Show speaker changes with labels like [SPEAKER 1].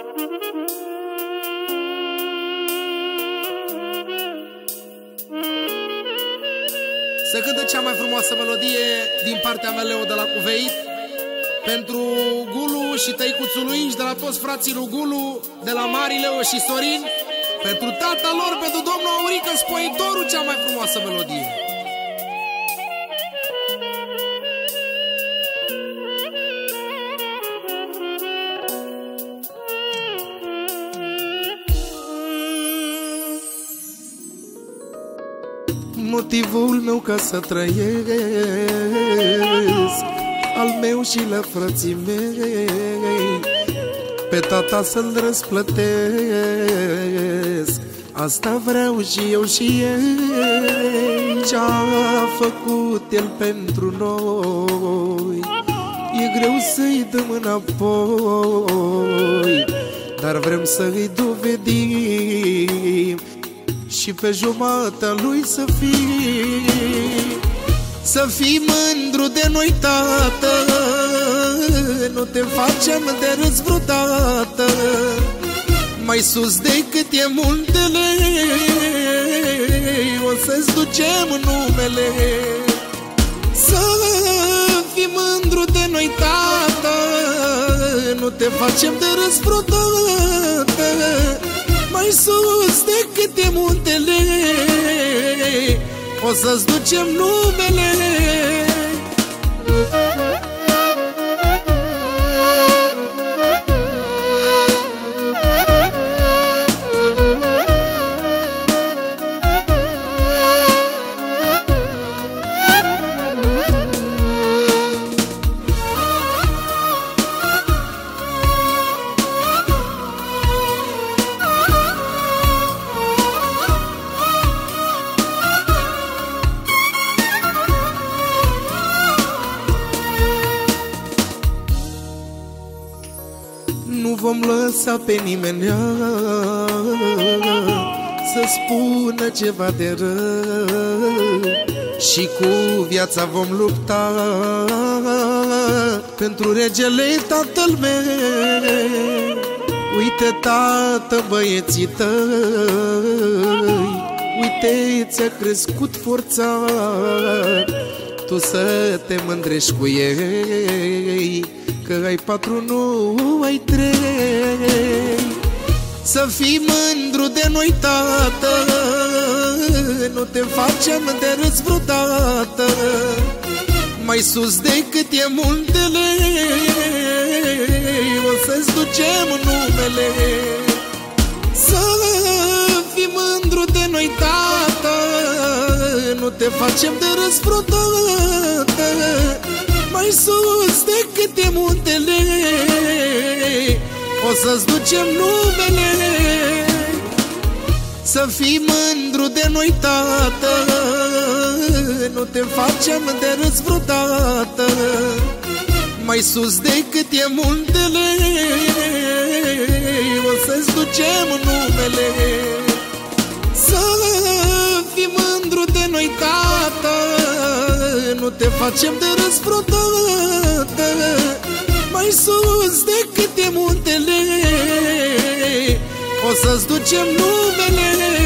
[SPEAKER 1] Se cântă cea mai frumoasă melodie din partea mea, Leo, de la Cuveit, pentru Gulu și tăicuțul lui Inci, de la toți frații lui Gulu, de la Mari, Leo și Sorin, pentru tata lor, pentru domnul Aurică, Spoitorul, cea mai frumoasă melodie.
[SPEAKER 2] Motivul meu ca să trăiesc, al meu și la frații mei, pe tata să-l răsplătesc. Asta vreau și eu și ei. Ce-a făcut el pentru noi e greu să-i dăm înapoi, dar vrem să-i dovedim și pe jumatea lui să fii. Să fii mândru de noi, tată, nu te facem de râs vreodată. Mai sus decât e muntele, o să-ți ducem numele. Să fii mândru de noi, tată, nu te facem de râs vreodată. Mai sus decât e muntele, o să-ți ducem numele. Nu vom lăsa pe nimeni să spună ceva de rău, și cu viața vom lupta pentru regele tatăl meu. Uite, tată, băieții tăi, uite, ți-a crescut forța, tu să te mândrești cu ei, că ai 4, nu ai 3. Să fii mândru de noi, tată, nu te facem de râs vreodată. Mai sus decât e muntele, o să-ți ducem numele. Să fii mândru de noi, tată, nu te facem de râs vreodată. Mai sus decât e muntele, o să-ți ducem numele. Să fii mândru de noi, tată, nu te facem de râs vreodată. Mai sus decât e muntele, o să-ți ducem numele. Să fii mândru de noi, tată, nu te facem de râs vreodată. Mai sus decât e muntele, o să-ți ducem numele.